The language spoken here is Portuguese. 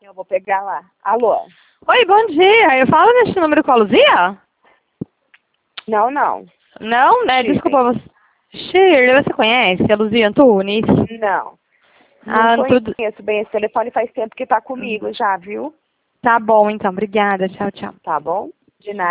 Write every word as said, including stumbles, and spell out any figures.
eu vou pegar lá. Alô? Oi, bom dia. Eu falo nesse número com a Luzia? Não, não. Não, né? Shirley. Desculpa, você... Shirley, você conhece a Luzia Antunes? Não. Ah, Não tudo... conheço bem esse telefone, faz tempo que tá comigo já, viu? Tá bom, então. Obrigada. Tchau, tchau. Tá bom? De nada.